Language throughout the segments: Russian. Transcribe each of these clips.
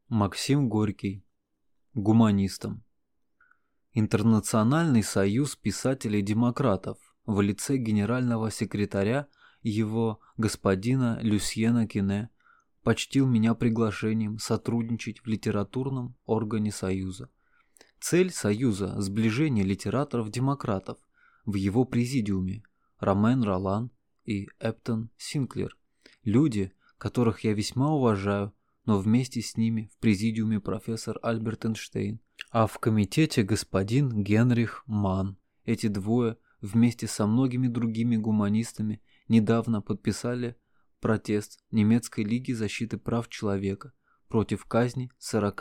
Максим Горький. Гуманистам. Интернациональный союз писателей-демократов в лице генерального секретаря его господина Люсьена Кине почтил меня приглашением сотрудничать в литературном органе союза. Цель союза – сближение литераторов-демократов в его президиуме Ромен Ролан и Эптон Синклер, люди, которых я весьма уважаю, но вместе с ними в президиуме профессор Альберт Эйнштейн, а в комитете господин Генрих Манн. Эти двое вместе со многими другими гуманистами недавно подписали протест немецкой лиги защиты прав человека против казни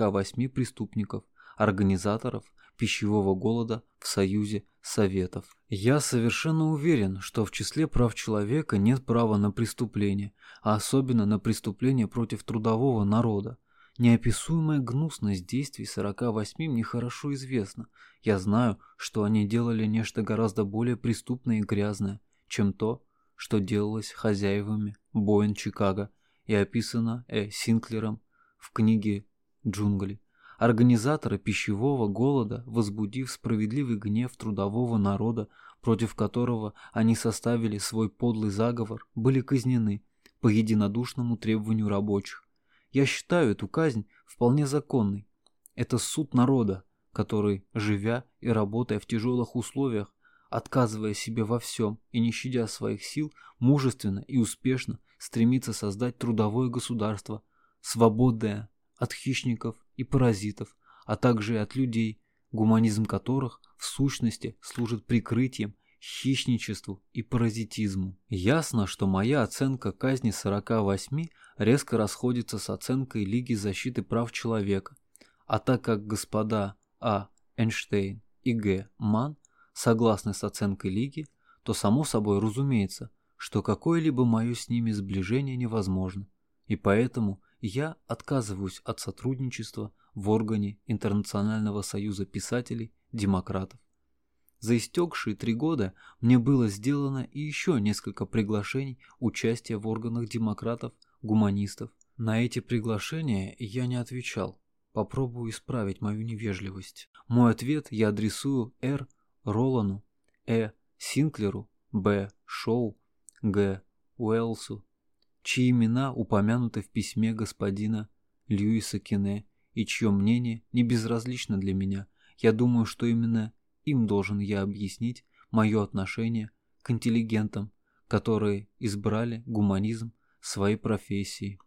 48 преступников, организаторов пищевого голода в Союзе Советов. Я совершенно уверен, что в числе прав человека нет права на преступление, а особенно на преступление против трудового народа. Неописуемая гнусность действий 48 мне хорошо известна. Я знаю, что они делали нечто гораздо более преступное и грязное, чем то, что делалось хозяевами Боин Чикаго и описано Синклером в книге «Джунгли». Организаторы пищевого голода, возбудив справедливый гнев трудового народа, против которого они составили свой подлый заговор, были казнены по единодушному требованию рабочих. Я считаю эту казнь вполне законной. Это суд народа, который, живя и работая в тяжелых условиях, отказывая себе во всем и не щадя своих сил, мужественно и успешно стремится создать трудовое государство, свободное от хищников и паразитов, а также и от людей, гуманизм которых в сущности служит прикрытием хищничеству и паразитизму. Ясно, что моя оценка казни 48 резко расходится с оценкой Лиги защиты прав человека, а так как господа А. Эйнштейн и Г. Манн согласны с оценкой Лиги, то само собой разумеется, что какое-либо мое с ними сближение невозможно, и поэтому я отказываюсь от сотрудничества в органе Интернационального союза писателей-демократов. За истекшие 3 года мне было сделано и еще несколько приглашений участия в органах демократов-гуманистов. На эти приглашения я не отвечал. Попробую исправить мою невежливость. Мой ответ я адресую Р. Ролану, Синклеру, Б. Шоу, Г. Уэллсу, чьи имена упомянуты в письме господина Льюиса Кине и чье мнение не безразлично для меня. Я думаю, что именно им должен я объяснить мое отношение к интеллигентам, которые избрали гуманизм своей профессией.